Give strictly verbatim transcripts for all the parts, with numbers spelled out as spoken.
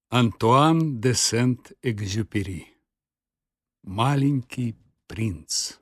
Антуан де Сент-Экзюпери. Маленький принц.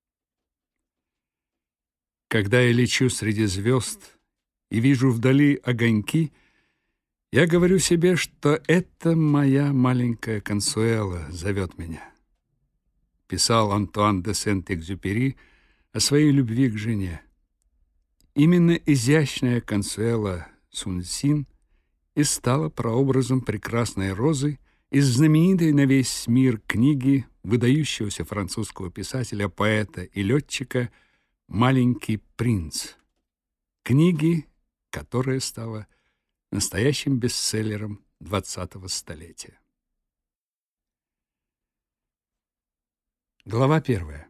Когда я лечу среди звезд и вижу вдали огоньки, я говорю себе, что это моя маленькая Консуэла зовет меня. Писал Антуан де Сент-Экзюпери о своей любви к жене. Именно изящная Консуэла Сунсин и стала прообразом прекрасной розы из знаменитой на весь мир книги выдающегося французского писателя, поэта и летчика «Маленький принц». Книги, которая стала настоящим бестселлером двадцатого столетия. Глава первая.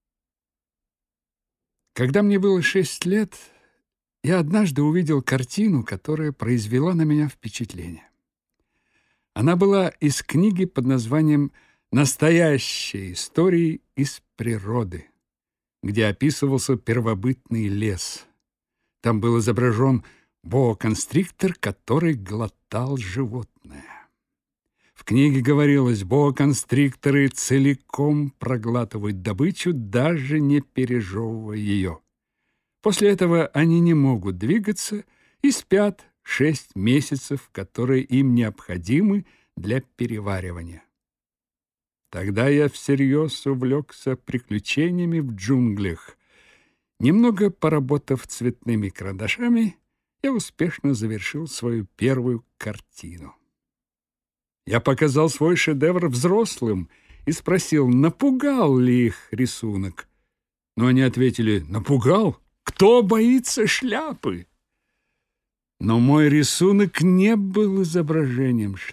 Когда мне было шесть лет, я однажды увидел картину, которая произвела на меня впечатление. Она была из книги под названием «Настоящие истории из природы», где описывался первобытный лес. Там был изображен боа-констриктор, который глотал животное. В книге говорилось, боа-констрикторы целиком проглатывают добычу, даже не пережевывая ее. После этого они не могут двигаться и спят шесть месяцев, которые им необходимы для переваривания. Тогда я всерьез увлекся приключениями в джунглях. Немного поработав цветными карандашами, я успешно завершил свою первую картину. Я показал свой шедевр взрослым и спросил, напугал ли их рисунок. Но они ответили: «Напугал? Кто боится шляпы?» Но мой рисунок не был изображением шляпы.